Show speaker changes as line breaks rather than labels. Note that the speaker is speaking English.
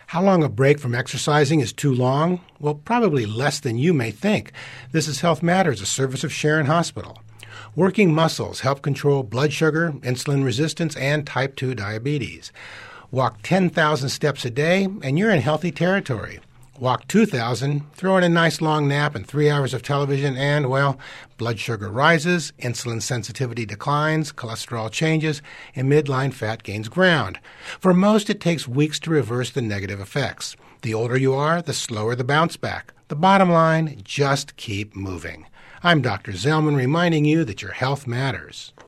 How long a break from exercising is too long? Well, probably less than you may think. This is Health Matters, a service of Sharon Hospital. Working muscles help control blood sugar, insulin resistance, and type 2 diabetes. Walk 10,000 steps a day, and you're in healthy territory. Walk 2,000, throw in a nice long nap and 3 hours of television, and, well, blood sugar rises, insulin sensitivity declines, cholesterol changes, and midline fat gains ground. For most, it takes weeks to reverse the negative effects. The older you are, the slower the bounce back. The bottom line, just keep moving. I'm Dr. Zellman reminding you that your health matters.